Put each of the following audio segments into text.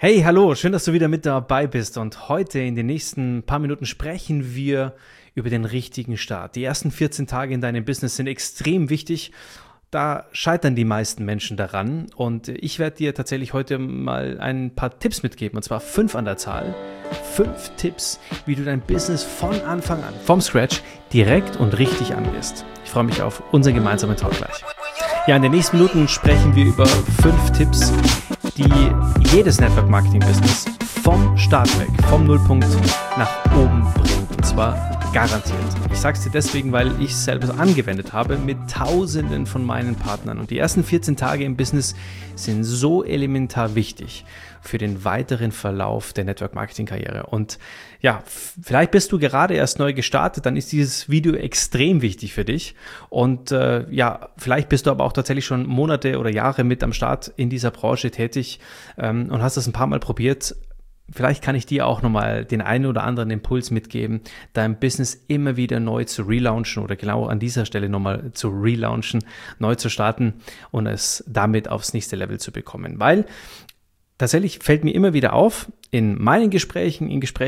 Hey, hallo, schön, dass du wieder mit dabei bist und heute in den nächsten paar Minuten sprechen wir über den richtigen Start. Die ersten 14 Tage in deinem Business sind extrem wichtig. Da scheitern die meisten Menschen daran und ich werde dir tatsächlich heute mal ein paar Tipps mitgeben, und zwar 5 an der Zahl. 5 Tipps, wie du dein Business von Anfang an, vom Scratch, direkt und richtig angehst. Ich freue mich auf unseren gemeinsamen Talk gleich. Ja, in den nächsten Minuten sprechen wir über 5 Tipps, die jedes Network-Marketing-Business vom Start weg, vom Nullpunkt nach oben bringt. Und zwar garantiert. Ich sage es dir deswegen, weil ich es selber angewendet habe mit Tausenden von meinen Partnern. Und die ersten 14 Tage im Business sind so elementar wichtig für den weiteren Verlauf der Network-Marketing-Karriere. Und ja, vielleicht bist du gerade erst neu gestartet, dann ist dieses Video extrem wichtig für dich. Und vielleicht bist du aber auch tatsächlich schon Monate oder Jahre mit am Start in dieser Branche tätig und hast das ein paar Mal probiert. Vielleicht kann ich dir auch nochmal den einen oder anderen Impuls mitgeben, dein Business immer wieder neu zu relaunchen oder genau an dieser Stelle nochmal zu relaunchen, neu zu starten und es damit aufs nächste Level zu bekommen. Weil tatsächlich fällt mir immer wieder auf, in meinen Gesprächen,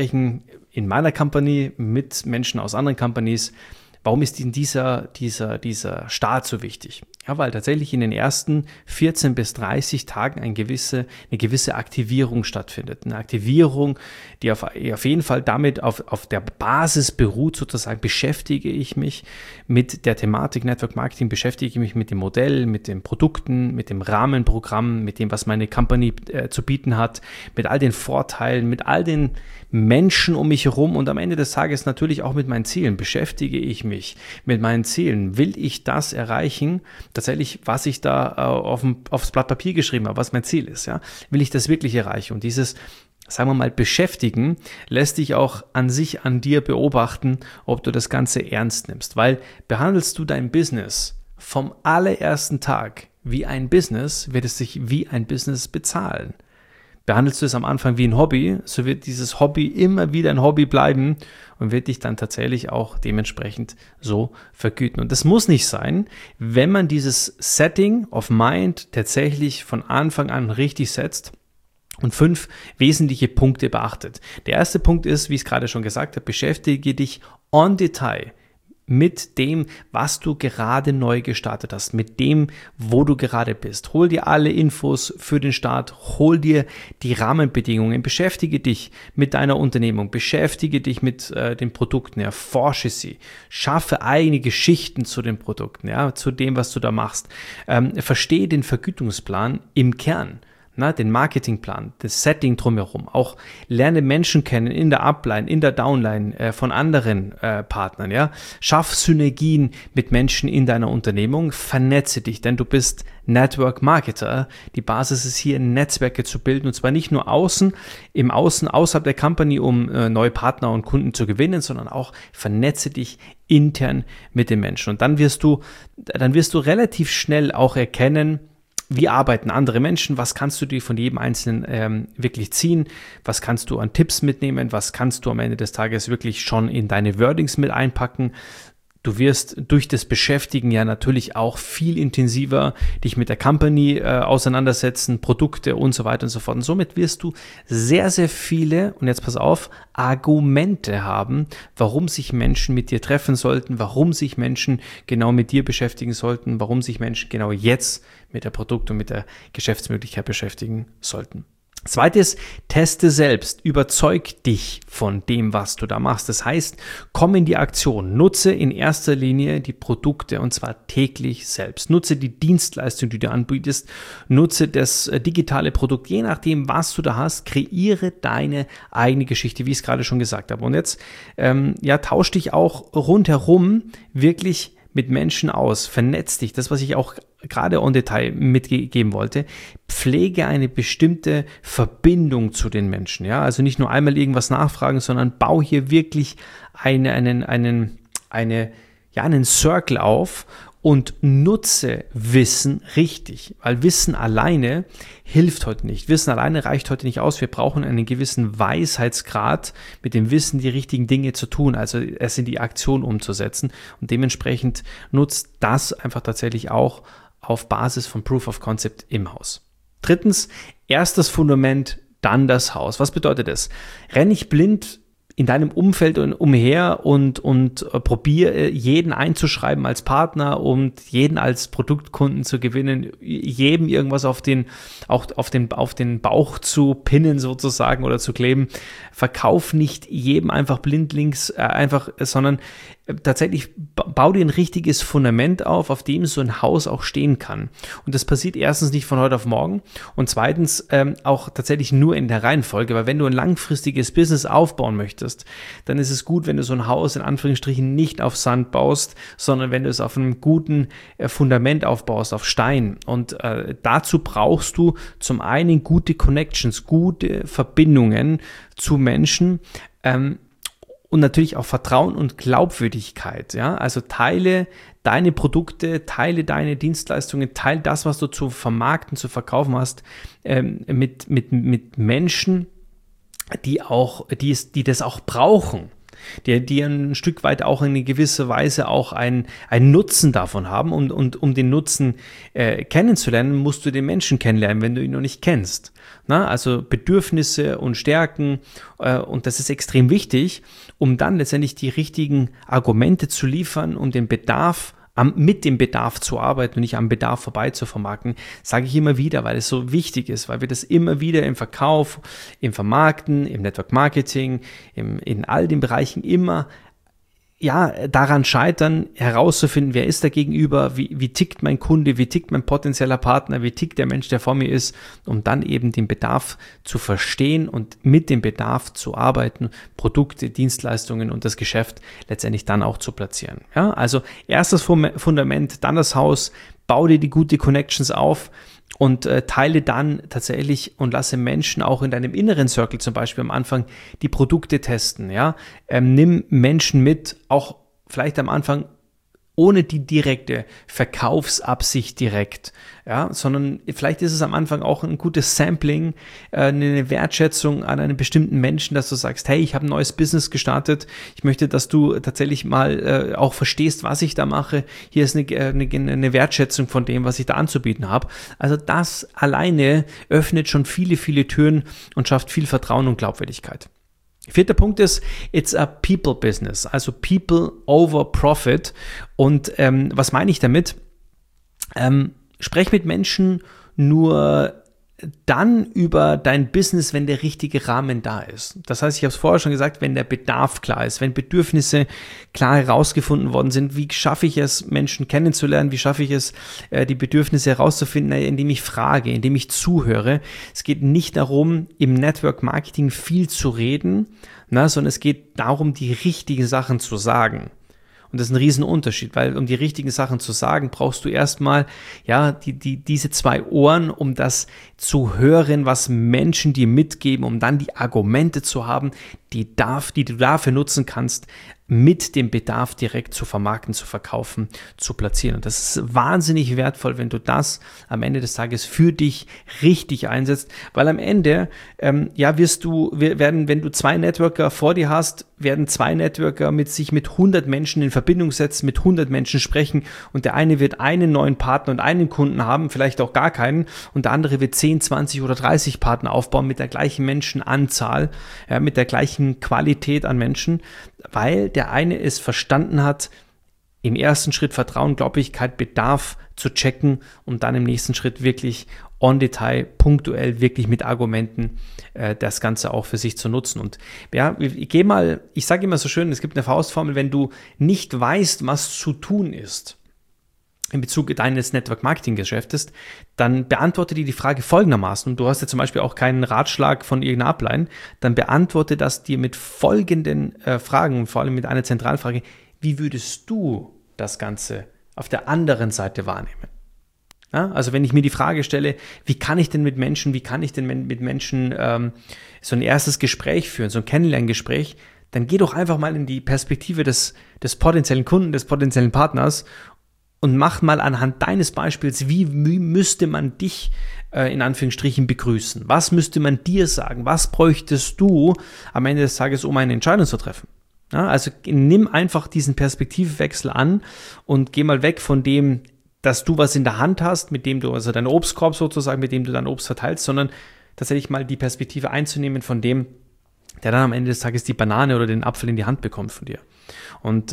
in meiner Company mit Menschen aus anderen Companies, warum ist denn dieser Start so wichtig? Ja, weil tatsächlich in den ersten 14 bis 30 Tagen eine gewisse Aktivierung stattfindet. Eine Aktivierung, die auf jeden Fall damit auf der Basis beruht, sozusagen beschäftige ich mich mit der Thematik Network Marketing, beschäftige ich mich mit dem Modell, mit den Produkten, mit dem Rahmenprogramm, mit dem, was meine Company zu bieten hat, mit all den Vorteilen, mit all den Menschen um mich herum und am Ende des Tages natürlich auch mit meinen Zielen. Beschäftige ich mich mit meinen Zielen? Will ich das erreichen? Tatsächlich, was ich da aufs Blatt Papier geschrieben habe, was mein Ziel ist, ja? Will ich das wirklich erreichen? Und dieses, sagen wir mal, Beschäftigen lässt dich auch an dir beobachten, ob du das Ganze ernst nimmst. Weil behandelst du dein Business vom allerersten Tag wie ein Business, wird es sich wie ein Business bezahlen. Behandelst du es am Anfang wie ein Hobby, so wird dieses Hobby immer wieder ein Hobby bleiben und wird dich dann tatsächlich auch dementsprechend so vergüten. Und das muss nicht sein, wenn man dieses Setting of Mind tatsächlich von Anfang an richtig setzt und 5 wesentliche Punkte beachtet. Der erste Punkt ist, wie ich es gerade schon gesagt habe, beschäftige dich en Detail mit dem, was du gerade neu gestartet hast, mit dem, wo du gerade bist. Hol dir alle Infos für den Start, hol dir die Rahmenbedingungen, beschäftige dich mit deiner Unternehmung, beschäftige dich mit den Produkten, erforsche sie, schaffe eigene Geschichten zu den Produkten, ja, zu dem, was du da machst. Verstehe den Vergütungsplan im Kern. Den Marketingplan, das Setting drumherum, auch lerne Menschen kennen in der Upline, in der Downline von anderen Partnern, ja. Schaff Synergien mit Menschen in deiner Unternehmung, vernetze dich, denn du bist Network Marketer. Die Basis ist hier, Netzwerke zu bilden und zwar nicht nur außerhalb der Company, um neue Partner und Kunden zu gewinnen, sondern auch vernetze dich intern mit den Menschen und dann wirst du relativ schnell auch erkennen, wie arbeiten andere Menschen, was kannst du dir von jedem Einzelnen wirklich ziehen, was kannst du an Tipps mitnehmen, was kannst du am Ende des Tages wirklich schon in deine Wordings mit einpacken. Du wirst durch das Beschäftigen ja natürlich auch viel intensiver dich mit der Company auseinandersetzen, Produkte und so weiter und so fort. Und somit wirst du sehr, sehr viele, und jetzt pass auf, Argumente haben, warum sich Menschen mit dir treffen sollten, warum sich Menschen genau mit dir beschäftigen sollten, warum sich Menschen genau jetzt mit der Produkt- und mit der Geschäftsmöglichkeit beschäftigen sollten. Zweites, teste selbst, überzeug dich von dem, was du da machst. Das heißt, komm in die Aktion, nutze in erster Linie die Produkte und zwar täglich selbst. Nutze die Dienstleistung, die du anbietest, nutze das digitale Produkt, je nachdem, was du da hast, kreiere deine eigene Geschichte, wie ich es gerade schon gesagt habe. Und jetzt tausch dich auch rundherum wirklich mit Menschen aus, vernetz dich, das, was ich auch gerade en Detail mitgeben wollte, pflege eine bestimmte Verbindung zu den Menschen, ja, also nicht nur einmal irgendwas nachfragen, sondern bau hier wirklich einen Circle auf und nutze Wissen richtig, weil Wissen alleine hilft heute nicht. Wissen alleine reicht heute nicht aus. Wir brauchen einen gewissen Weisheitsgrad, mit dem Wissen die richtigen Dinge zu tun, also es in die Aktion umzusetzen und dementsprechend nutzt das einfach tatsächlich auch auf Basis von Proof of Concept im Haus. Drittens, erstes Fundament dann das Haus. Was bedeutet das? Renn nicht blind in deinem Umfeld umher und probier jeden einzuschreiben als Partner und jeden als Produktkunden zu gewinnen, jedem irgendwas auf den Bauch zu pinnen sozusagen oder zu kleben. Verkauf nicht jedem einfach blindlings sondern tatsächlich bau dir ein richtiges Fundament auf dem so ein Haus auch stehen kann. Und das passiert erstens nicht von heute auf morgen und zweitens auch tatsächlich nur in der Reihenfolge, weil wenn du ein langfristiges Business aufbauen möchtest, dann ist es gut, wenn du so ein Haus in Anführungsstrichen nicht auf Sand baust, sondern wenn du es auf einem guten Fundament aufbaust, auf Stein. Und dazu brauchst du zum einen gute Connections, gute Verbindungen zu Menschen, und natürlich auch Vertrauen und Glaubwürdigkeit. Ja? Also teile deine Produkte, teile deine Dienstleistungen, teile das, was du zu vermarkten, zu verkaufen hast, mit Menschen, die das auch brauchen. Die ein Stück weit auch in gewisser Weise auch einen Nutzen davon haben. Und um den Nutzen kennenzulernen, musst du den Menschen kennenlernen, wenn du ihn noch nicht kennst. Also Bedürfnisse und Stärken, und das ist extrem wichtig, um dann letztendlich die richtigen Argumente zu liefern, um den Bedarf mit dem Bedarf zu arbeiten und nicht am Bedarf vorbei zu vermarkten, sage ich immer wieder, weil es so wichtig ist, weil wir das immer wieder im Verkauf, im Vermarkten, im Network Marketing, in all den Bereichen immer daran scheitern, herauszufinden, wer ist da gegenüber, wie tickt mein Kunde, wie tickt mein potenzieller Partner, wie tickt der Mensch, der vor mir ist, um dann eben den Bedarf zu verstehen und mit dem Bedarf zu arbeiten, Produkte, Dienstleistungen und das Geschäft letztendlich dann auch zu platzieren. Ja, also erstes Fundament, dann das Haus, bau dir die gute Connections auf und teile dann tatsächlich und lasse Menschen auch in deinem inneren Circle zum Beispiel am Anfang die Produkte testen. Ja? Nimm Menschen mit, auch vielleicht am Anfang ohne die direkte Verkaufsabsicht direkt, ja, sondern vielleicht ist es am Anfang auch ein gutes Sampling, eine Wertschätzung an einen bestimmten Menschen, dass du sagst, hey, ich habe ein neues Business gestartet, ich möchte, dass du tatsächlich mal auch verstehst, was ich da mache, hier ist eine Wertschätzung von dem, was ich da anzubieten habe. Also das alleine öffnet schon viele, viele Türen und schafft viel Vertrauen und Glaubwürdigkeit. Vierter Punkt ist, it's a people business, also people over profit. Und was meine ich damit? Sprech mit Menschen nur dann über dein Business, wenn der richtige Rahmen da ist. Das heißt, ich habe es vorher schon gesagt, wenn der Bedarf klar ist, wenn Bedürfnisse klar herausgefunden worden sind, wie schaffe ich es, Menschen kennenzulernen, wie schaffe ich es, die Bedürfnisse herauszufinden, indem ich frage, indem ich zuhöre. Es geht nicht darum, im Network Marketing viel zu reden, sondern es geht darum, die richtigen Sachen zu sagen. Und das ist ein Riesenunterschied, weil um die richtigen Sachen zu sagen, brauchst du erstmal diese zwei Ohren, um das zu hören, was Menschen dir mitgeben, um dann die Argumente zu haben, die du dafür nutzen kannst, mit dem Bedarf direkt zu vermarkten, zu verkaufen, zu platzieren. Und das ist wahnsinnig wertvoll, wenn du das am Ende des Tages für dich richtig einsetzt, weil am Ende wenn du zwei Networker vor dir hast, werden zwei Networker sich mit 100 Menschen in Verbindung setzen, mit 100 Menschen sprechen und der eine wird einen neuen Partner und einen Kunden haben, vielleicht auch gar keinen, und der andere wird 10, 20 oder 30 Partner aufbauen mit der gleichen Menschenanzahl, mit der gleichen Qualität an Menschen, weil der eine es verstanden hat, im ersten Schritt Vertrauen, Glaubwürdigkeit, Bedarf zu checken und dann im nächsten Schritt wirklich on Detail, punktuell, wirklich mit Argumenten das Ganze auch für sich zu nutzen. Und ich sage immer so schön, es gibt eine Faustformel, wenn du nicht weißt, was zu tun ist in Bezug deines Network-Marketing-Geschäftes, dann beantworte dir die Frage folgendermaßen, und du hast ja zum Beispiel auch keinen Ratschlag von irgendeiner Upline, dann beantworte das dir mit folgenden Fragen, vor allem mit einer Zentralfrage: Wie würdest du das Ganze auf der anderen Seite wahrnehmen? Ja, also wenn ich mir die Frage stelle, wie kann ich denn mit Menschen so ein erstes Gespräch führen, so ein Kennenlerngespräch, dann geh doch einfach mal in die Perspektive des potenziellen Kunden, des potenziellen Partners und mach mal anhand deines Beispiels, wie müsste man dich in Anführungsstrichen begrüßen? Was müsste man dir sagen? Was bräuchtest du am Ende des Tages, um eine Entscheidung zu treffen? Ja, also nimm einfach diesen Perspektivwechsel an und geh mal weg von dem, dass du was in der Hand hast, mit dem du, also dein Obstkorb sozusagen, mit dem du dein Obst verteilst, sondern tatsächlich mal die Perspektive einzunehmen von dem, der dann am Ende des Tages die Banane oder den Apfel in die Hand bekommt von dir. Und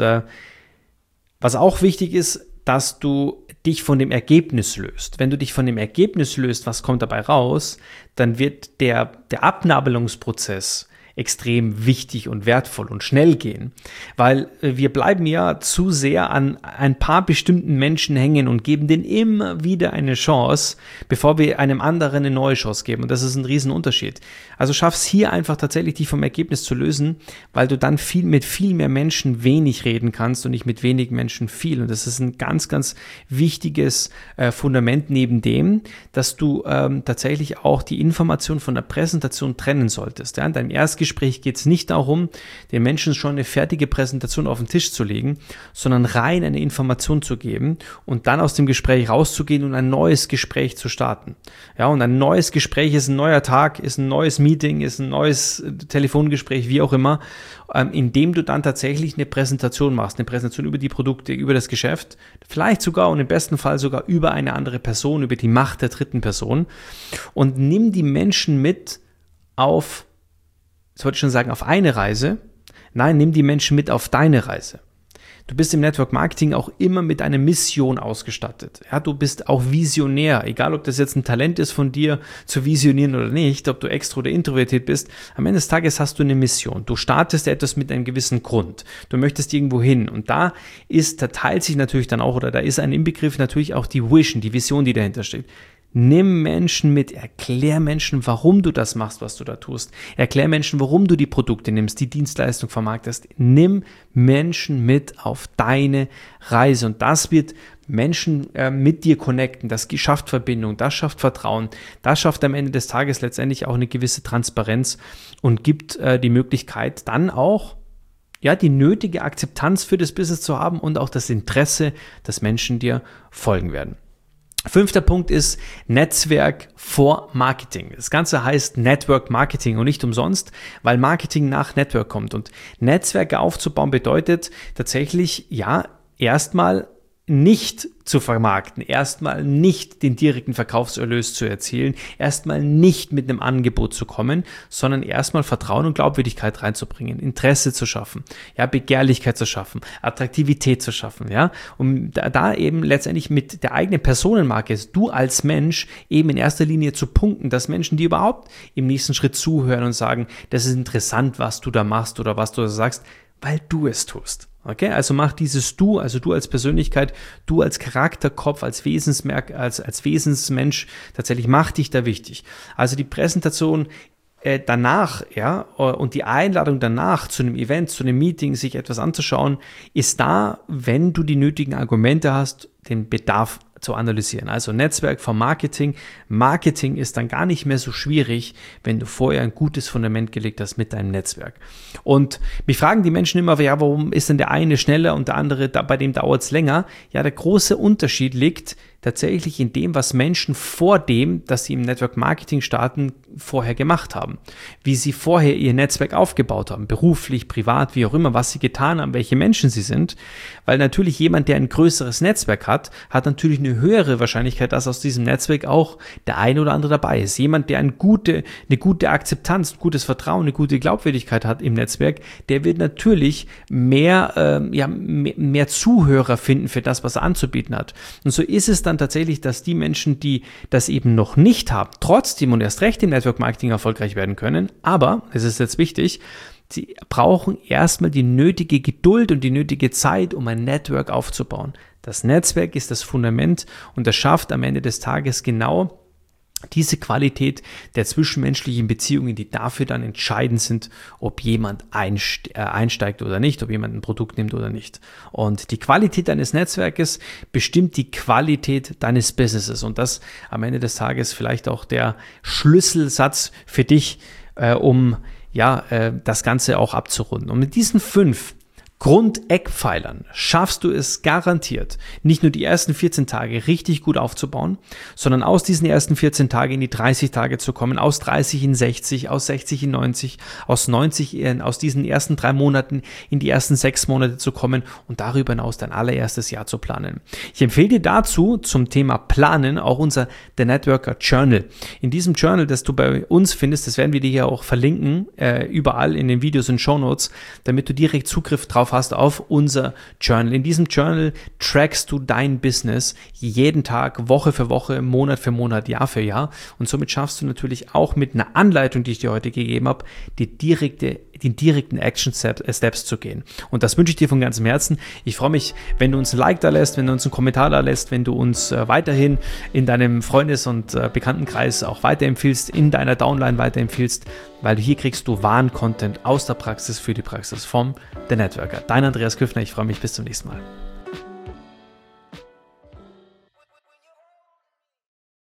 was auch wichtig ist, dass du dich von dem Ergebnis löst. Wenn du dich von dem Ergebnis löst, was kommt dabei raus, dann wird der Abnabelungsprozess extrem wichtig und wertvoll und schnell gehen, weil wir bleiben ja zu sehr an ein paar bestimmten Menschen hängen und geben denen immer wieder eine Chance, bevor wir einem anderen eine neue Chance geben, und das ist ein Riesenunterschied. Also schaff es hier einfach tatsächlich, dich vom Ergebnis zu lösen, weil du dann mit viel mehr Menschen wenig reden kannst und nicht mit wenigen Menschen viel, und das ist ein ganz, ganz wichtiges Fundament neben dem, dass du tatsächlich auch die Information von der Präsentation trennen solltest. Ja? In deinem Erstgespräch geht es nicht darum, den Menschen schon eine fertige Präsentation auf den Tisch zu legen, sondern rein eine Information zu geben und dann aus dem Gespräch rauszugehen und ein neues Gespräch zu starten. Ja, und ein neues Gespräch ist ein neuer Tag, ist ein neues Meeting, ist ein neues Telefongespräch, wie auch immer, indem du dann tatsächlich eine Präsentation machst, eine Präsentation über die Produkte, über das Geschäft, vielleicht sogar und im besten Fall sogar über eine andere Person, über die Macht der dritten Person, und nimm die Menschen mit auf, ich wollte schon sagen, auf eine Reise. Nein, nimm die Menschen mit auf deine Reise. Du bist im Network Marketing auch immer mit einer Mission ausgestattet. Ja, du bist auch Visionär, egal ob das jetzt ein Talent ist von dir, zu visionieren oder nicht, ob du extro oder introvertiert bist. Am Ende des Tages hast du eine Mission. Du startest etwas mit einem gewissen Grund. Du möchtest irgendwo hin, und da teilt sich natürlich dann auch, oder da ist ein Inbegriff natürlich auch die Vision, die Vision, die dahinter steht. Nimm Menschen mit, erklär Menschen, warum du das machst, was du da tust. Erklär Menschen, warum du die Produkte nimmst, die Dienstleistung vermarktest. Nimm Menschen mit auf deine Reise, und das wird Menschen mit dir connecten. Das schafft Verbindung, das schafft Vertrauen, das schafft am Ende des Tages letztendlich auch eine gewisse Transparenz und gibt die Möglichkeit dann auch, ja, die nötige Akzeptanz für das Business zu haben und auch das Interesse, dass Menschen dir folgen werden. 5. Punkt ist Netzwerk vor Marketing. Das Ganze heißt Network Marketing und nicht umsonst, weil Marketing nach Network kommt. Und Netzwerke aufzubauen bedeutet tatsächlich, ja, erstmal nicht zu vermarkten, erstmal nicht den direkten Verkaufserlös zu erzielen, erstmal nicht mit einem Angebot zu kommen, sondern erstmal Vertrauen und Glaubwürdigkeit reinzubringen, Interesse zu schaffen, ja, Begehrlichkeit zu schaffen, Attraktivität zu schaffen, ja, um da eben letztendlich mit der eigenen Personenmarke, du als Mensch, eben in erster Linie zu punkten, dass Menschen dir überhaupt im nächsten Schritt zuhören und sagen, das ist interessant, was du da machst oder was du da sagst, weil du es tust. Okay, also mach dieses Du, also du als Persönlichkeit, du als Charakterkopf, als Wesensmerk, als Wesensmensch, tatsächlich mach dich da wichtig. Also die Präsentation danach, ja, und die Einladung danach zu einem Event, zu einem Meeting, sich etwas anzuschauen, ist da, wenn du die nötigen Argumente hast, den Bedarf zu analysieren. Also Netzwerk vom Marketing. Marketing ist dann gar nicht mehr so schwierig, wenn du vorher ein gutes Fundament gelegt hast mit deinem Netzwerk. Und mich fragen die Menschen immer, ja, warum ist denn der eine schneller und der andere, bei dem dauert es länger? Ja, der große Unterschied liegt tatsächlich in dem, was Menschen vor dem, dass sie im Network Marketing starten, vorher gemacht haben. Wie sie vorher ihr Netzwerk aufgebaut haben, beruflich, privat, wie auch immer, was sie getan haben, welche Menschen sie sind. Weil natürlich jemand, der ein größeres Netzwerk hat natürlich eine höhere Wahrscheinlichkeit, dass aus diesem Netzwerk auch der eine oder andere dabei ist. Jemand, der eine gute Akzeptanz, ein gutes Vertrauen, eine gute Glaubwürdigkeit hat im Netzwerk, der wird natürlich mehr Zuhörer finden für das, was er anzubieten hat. Und so ist es dann tatsächlich, dass die Menschen, die das eben noch nicht haben, trotzdem und erst recht im Network Marketing erfolgreich werden können. Aber, es ist jetzt wichtig, sie brauchen erstmal die nötige Geduld und die nötige Zeit, um ein Network aufzubauen. Das Netzwerk ist das Fundament und das schafft am Ende des Tages genau diese Qualität der zwischenmenschlichen Beziehungen, die dafür dann entscheidend sind, ob jemand einsteigt oder nicht, ob jemand ein Produkt nimmt oder nicht. Und die Qualität deines Netzwerkes bestimmt die Qualität deines Businesses. Und das am Ende des Tages vielleicht auch der Schlüsselsatz für dich, um das Ganze auch abzurunden. Und mit diesen 5 Grundeckpfeilern schaffst du es garantiert, nicht nur die ersten 14 Tage richtig gut aufzubauen, sondern aus diesen ersten 14 Tagen in die 30 Tage zu kommen, aus 30 in 60, aus 60 in 90, aus 90 aus diesen ersten 3 Monaten in die ersten 6 Monate zu kommen und darüber hinaus dein allererstes Jahr zu planen. Ich empfehle dir dazu zum Thema Planen auch unser The Networker Journal. In diesem Journal, das du bei uns findest, das werden wir dir hier auch verlinken, überall in den Videos und Shownotes, damit du direkt Zugriff drauf hast auf unser Journal. In diesem Journal trackst du dein Business jeden Tag, Woche für Woche, Monat für Monat, Jahr für Jahr und somit schaffst du natürlich auch mit einer Anleitung, die ich dir heute gegeben habe, die direkten Action Steps zu gehen. Und das wünsche ich dir von ganzem Herzen. Ich freue mich, wenn du uns ein Like da lässt, wenn du uns einen Kommentar da lässt, wenn du uns weiterhin in deinem Freundes- und Bekanntenkreis auch weiterempfiehlst, in deiner Downline weiterempfiehlst, weil hier kriegst du wahren Content aus der Praxis für die Praxis vom The Networker. Dein Andreas Küffner, ich freue mich, bis zum nächsten Mal.